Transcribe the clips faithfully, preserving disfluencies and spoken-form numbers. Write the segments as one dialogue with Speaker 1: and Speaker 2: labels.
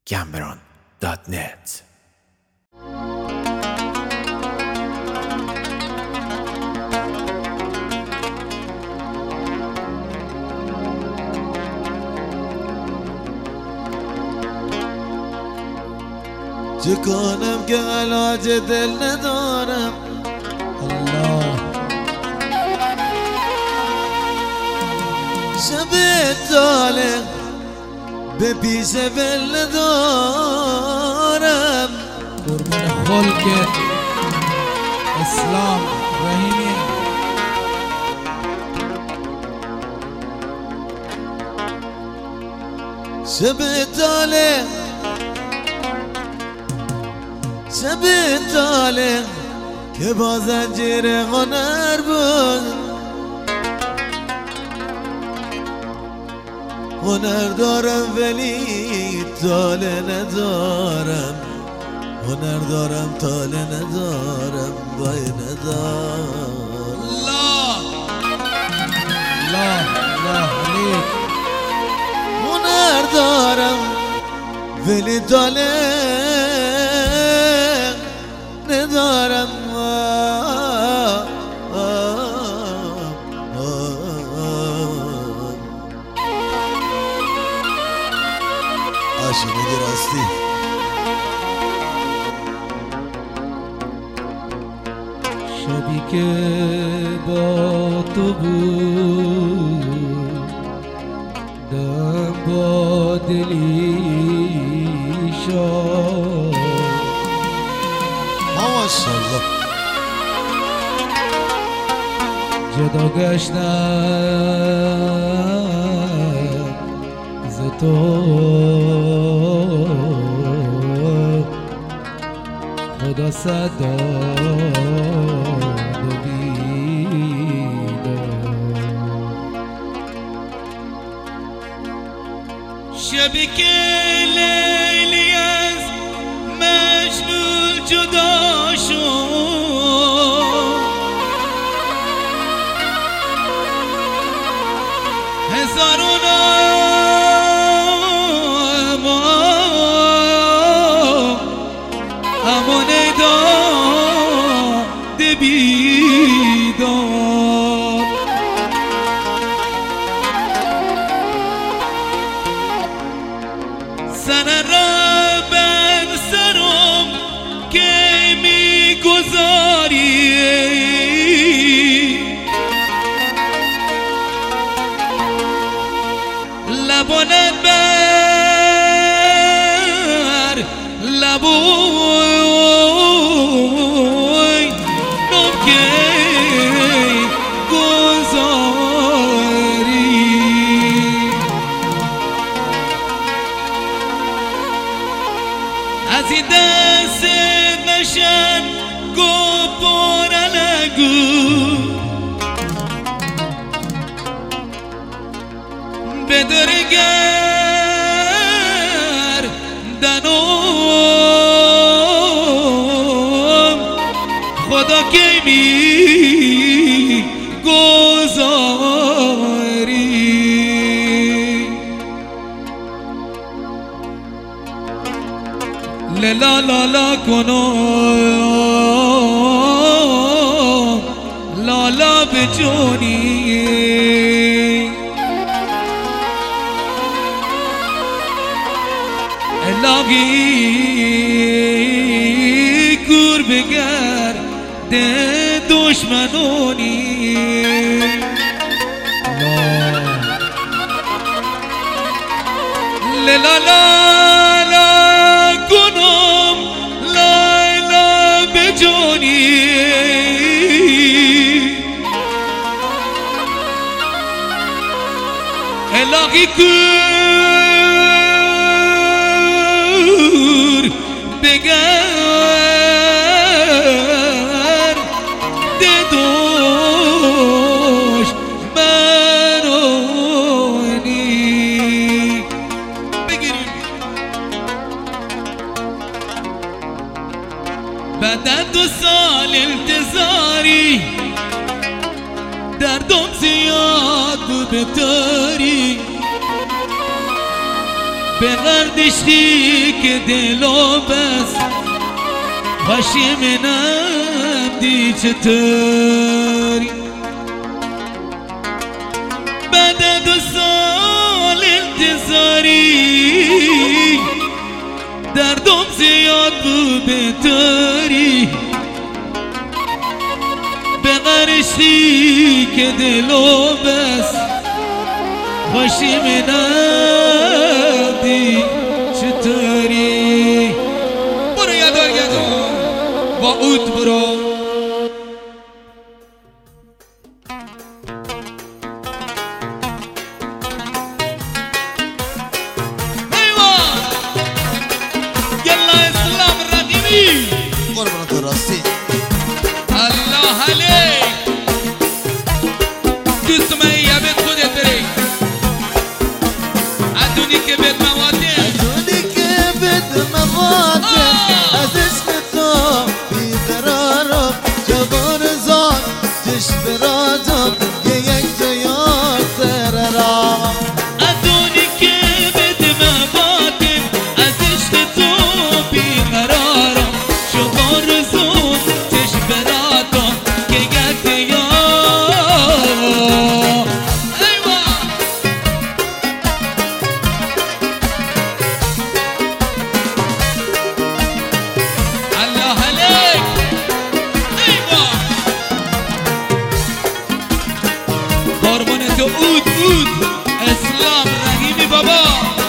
Speaker 1: گمبران دات نت.
Speaker 2: چه کنم که علاج دل ندارم؟ الله شب طالع به پیش ول ندارم.
Speaker 3: قربون خلق اسلام رحیمی
Speaker 2: شب طالع شب طالع که با زنجیر هنر بود، هنر دارم ولی طالع ندارم، هنر دارم طالع ندارم، وای ندارم.
Speaker 3: الله الله الله علیک.
Speaker 2: هنر دارم ولی طالع ندارم. عاشقی راستی
Speaker 3: شبی که با تو بود دم با دلی شد.
Speaker 2: ماشاءالله
Speaker 3: جدا گشتم ز تو، خدا صد داد و بیداد. شبی که لیلی از مجنون جدا شد، هزارون امانه داد بیداد. سر را بر سرم که می گذاری، لبانت بر لبوی نم که گذاری. از این دست نشن گو پرنگو، به درگر دنم خدا که می گذاری. لا لا لا کنم لا لا بجونی، الهی کور بگرد دشمنونی. لا لا لا لا کنم لا لا بجونی، الهی کور بگرد دشمنونی. بگیریم بعد دو سال انتظاری، دردم زیاد بود بهتری، به غردشتی که دلو بس خوشی منم دی چطوری بعد دو سال انتظاری دردم زیاد بود بهتری به غرشتی که دلو بس خوشی منم دی چطوری برو یادار یادار با اود برو
Speaker 2: قربان تو راستی
Speaker 3: الله عليك دوست من یابت خودت بری ادونی که بد مواتن
Speaker 2: ادونی که بد مواتن از اسم تو بیقرارم جوان زان تش برادم یه یک تو یاد سررام
Speaker 3: ادونی که بد مواتن از عشق تو بیقرارم شما رزون تش برادم که یک یاد ایوه الله عليك ایوه قربان تو اود اود اسلام رحیمی بابا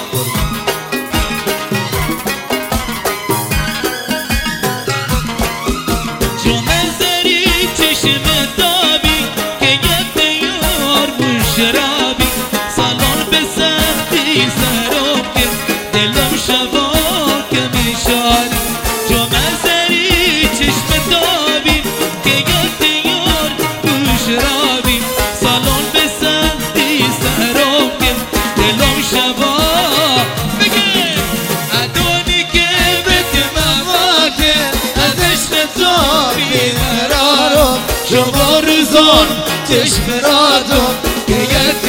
Speaker 3: جمعه زری چشم دابی که یک دیار مشرابی سالان به سختی سرم که دلم شبا که میشاد جمعه زری چشم دابی که یک دیار مشرابی سالان به سختی سرم که دلم شبا بگه ادونی که بد مواتن
Speaker 2: از عشق تو بیقرارم شما روزان تش برادم که یک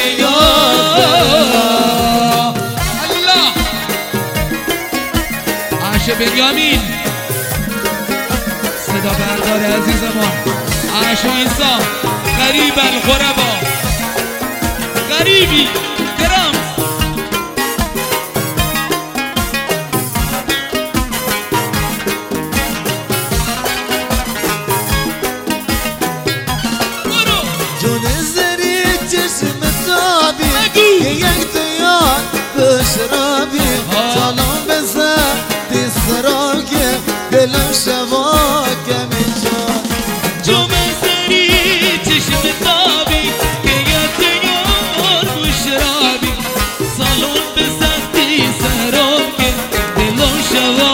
Speaker 2: یاد
Speaker 3: الله عاش بنیامین صدا بردار عزیز ما عاش و انسان غریب الغربا غریبی کرم برو
Speaker 2: جون زری چشم تابی
Speaker 3: بگو.
Speaker 2: که یک تو یاد بشرابی
Speaker 3: آه.
Speaker 2: سالان بزن دیست را که دلم شوا که میشد
Speaker 3: جمعه سری چشم تابی که یک دیار مشرابی سالون به سختی سرم که دلم شوا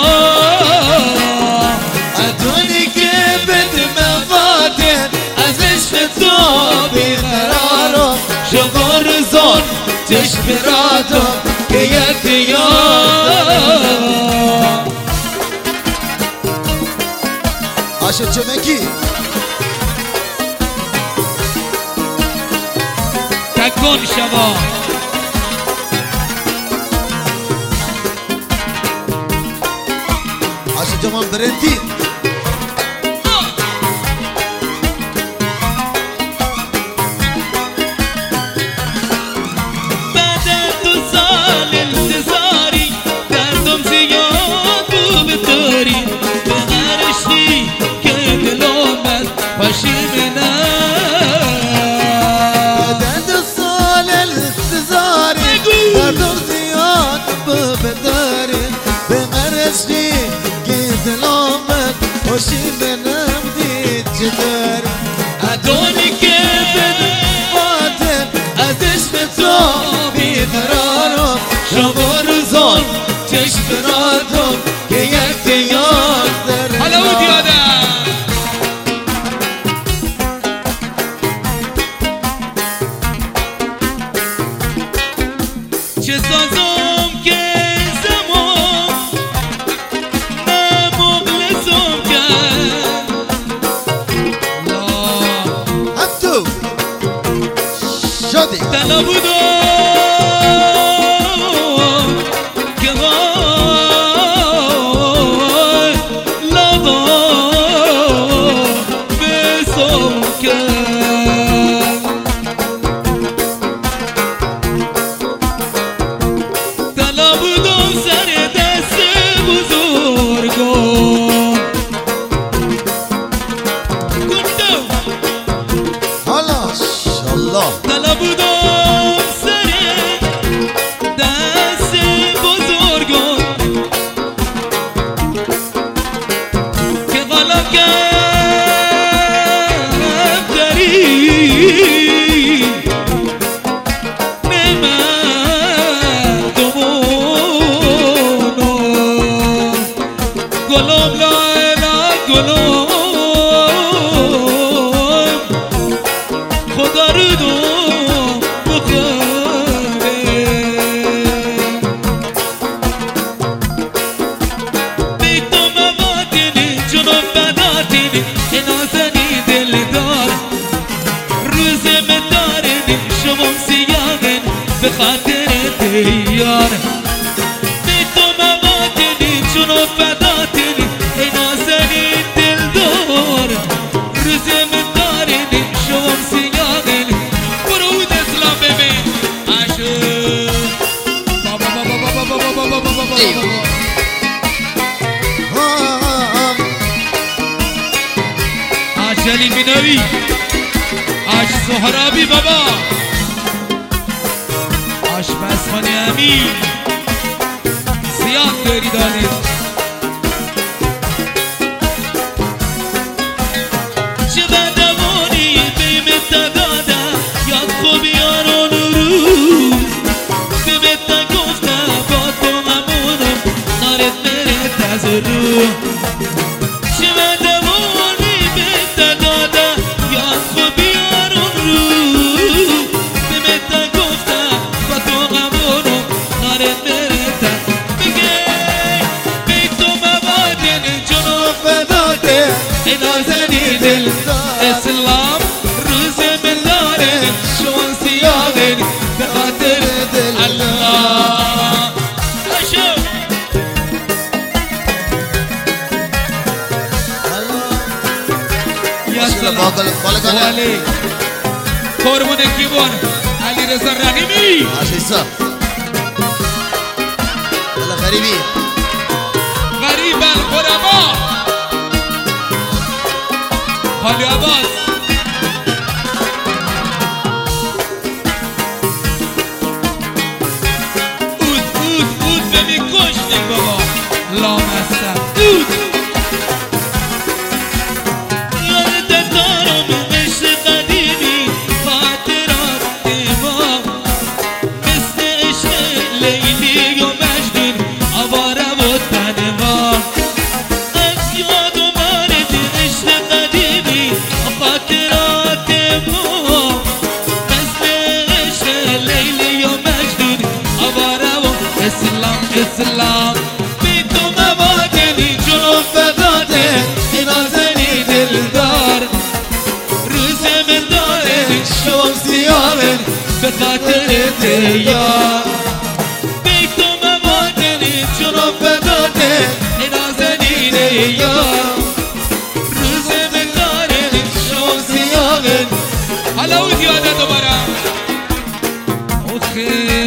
Speaker 2: ادونی که بد مواتن از عشق تو بیقرارم شما رزان تش برادم که یک یاد آشه چمکی
Speaker 3: تکن شوا
Speaker 2: آشه جمان برندی
Speaker 3: بعد دو سال انتظاری دردم زیاد بود بطوری به غرشتی که دلم بست خوشی منم
Speaker 2: بعد دو سال انتظاری
Speaker 3: بگو.
Speaker 2: دردم زیاد بداری به مرشی که دلامت خوشی منم دید چطوری
Speaker 3: ادونی که
Speaker 2: بد مواتن از عشق تو بیقرارم شما روزان چش برادم که یک یاد در
Speaker 3: حالا او دیادم چه سازم که زمان نه مغلصم کرد لا
Speaker 2: هم تو شدی
Speaker 3: طلا بودم که گلوم لالا گلوم خدا رو دوم بخوره بی تو موادینی جنوب بداتینی نازنی دلدار روز مدارنی شمام سیاغن به خاطر دیار بی تو موادینی جنوب بداتینی نازنی دلدار روز مدارنی شمام سیاغن برود اسلام ببین عشق بابا بابا بابا بابا بابا بابا بابا عجلی بینوی عش سهرابی بابا عش بسخانی امین زیاد داری دانید چه بدوانی بیمت داده یاد خوبی آرون روز بیمت گفته با تو همونم نارت مرت از رو چه بدوانی بیمت داده یاد خوبی آرون روز بیمت گفته با تو همونم نارت مرت بگه بی تو مبادن جنوب
Speaker 2: فداته
Speaker 3: نازنی دل اسلام روز ملاره شون سیاغن به خاطر دل الله اشو یا سلام ولی قربون کیبون علی رضا رحیمی
Speaker 2: عشیسا الله غریبی
Speaker 3: غریب الغربا خالی عباس اود اود اود بمی کشتی بابا لامستم اود یادت دارم عشق قدیمی خاطرات ما مثل عشق لیلی و مجنون آواره و تنها از یاد اومد عشق قدیمی خاطرات ما مثل عشق لیلی و مجنون آواره و اسلام اسلام بی تو موادنی جنوب فداته نازنی دلدار روز مداره شوم سیاهن به خاطر دیار بی تو موادنی جنوب فداته نازنی دیار روز مداره شوم سیاهن حالا اون یاده دوباره اوخی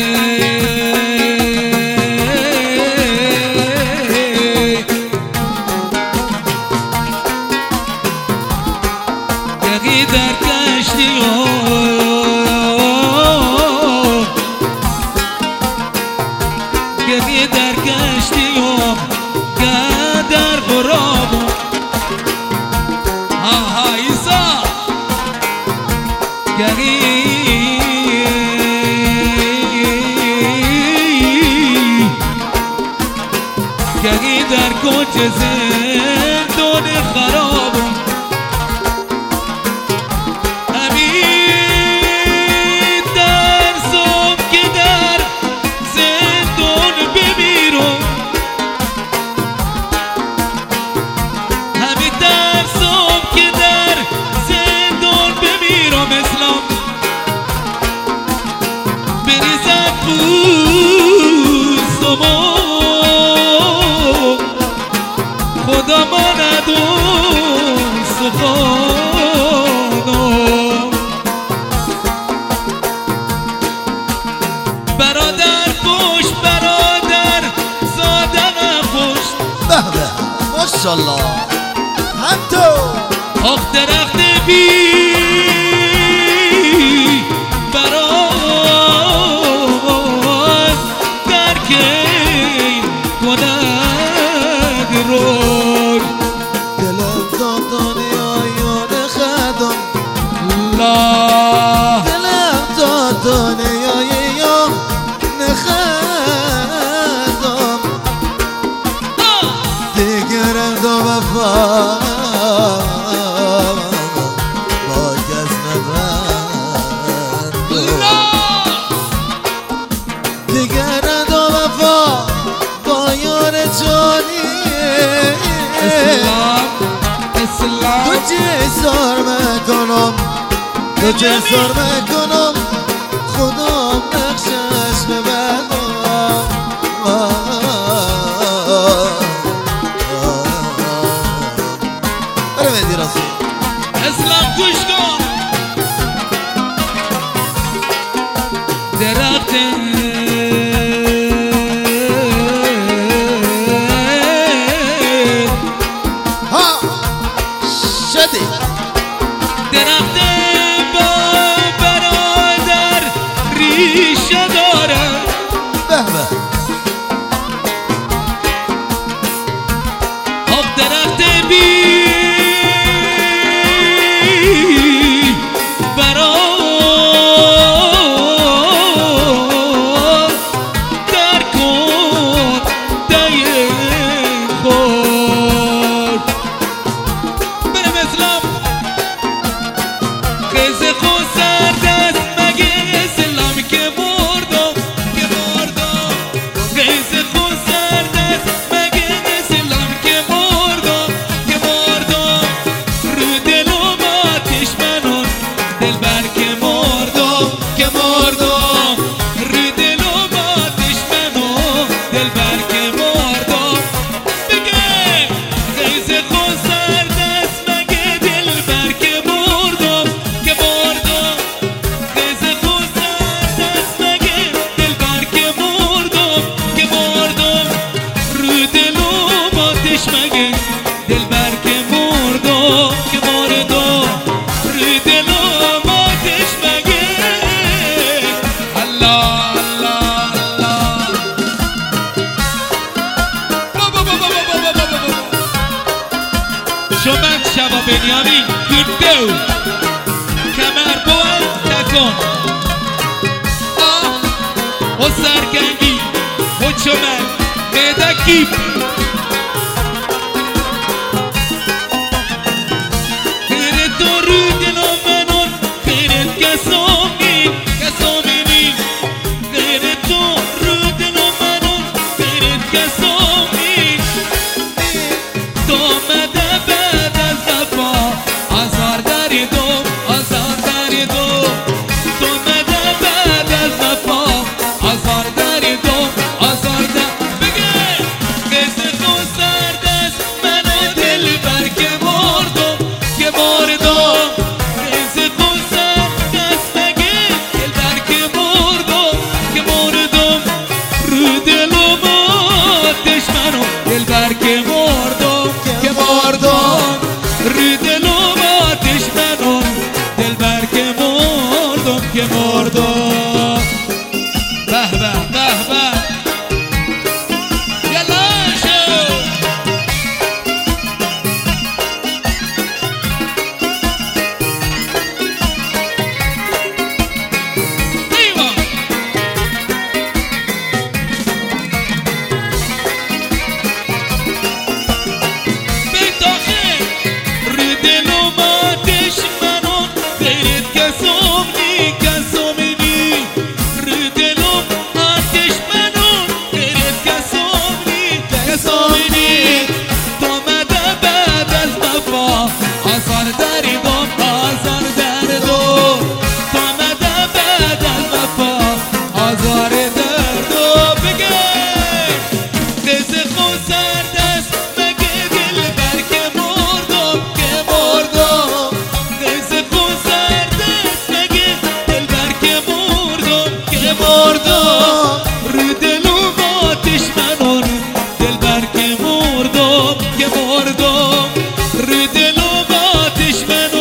Speaker 3: یقی در کشتی یقی در کشتی که در غرام ها ها ایسا یقی یقی در کوچ زندان خراب خدا ماند اون سخانو برادر پشت برادر زادم پشت
Speaker 2: به به ماشالله هم تو
Speaker 3: آخ درخت بی برای در کی کند روی
Speaker 2: دلم دادانی آیان خدم
Speaker 3: لا
Speaker 2: دلم دادانی آیان خدم دیگه دیگرم دو وفا با کس نبند دیگرم دو وفا با یار جانی
Speaker 3: اسلام اسلام
Speaker 2: تو چه سار میکنم تو چه سار میکنم خدا نقشش ببندم برای مهدی راستی
Speaker 3: اسلام گوش کن درخت
Speaker 2: ها شدی
Speaker 3: درخت با برادر ریشه دارد
Speaker 2: به به
Speaker 3: آب درخت بی برادر در کن دای خود برم اسلام خیز خود سر دست مگه اسلام که مردم که مردم خیز خود سر دست مگه اسلام که مردم که مردم رو دلم آتش منون دلبر که مردم که مردم رو دلم آتش منون دلبر که مردم بگه خیز خود سر دست مگه دلبر که مردم که مردم خیز خود سر دست مگه دلبر که مردم که مردم رو دلم آتش مگه دلبر که مردم که مردم رو دلم آتش مگه الله الله الله بابا بابا بابا بابا بابا شمک شبا بنیامین گردو کمر بلند تکن آه و سرگنگی و چمک قیدکی خیرت تو رو دلم منون خیرت کسامین کسامینی خیرت تو رو دلم منون خیرت کسامین تو آمده بعد از دفا آزار داری دو آزار داری دو تو آمده بعد از دفا آزار داری دو آزار داری بگه قصه خود سر دست منو دل بر که مردم که مردم قصه خود سر دست مگه دل بر که مردم که مردم رو دلم آتش منو دل بر که مردم که مردم رو دلم آتش منو دل بر که مردم که مردم به به به به یلا شو ایوان بتاخه رو دلم آتش منون غیرت کسامنی کسامنی رو دلم آتش منون غیرت کسامنی کسامنی تو آمده بعد از وفا آزار داری دم آزار در دو تو آمده بعد از وفا آزار در دو بگه قصه خود سر دست مگه دل بر که مردم که مردم قصه خود سر دست مگه دل بر که مردم که مردم رو دلم آتش منون دل بر که مردم که مردم رو دلم آتش منون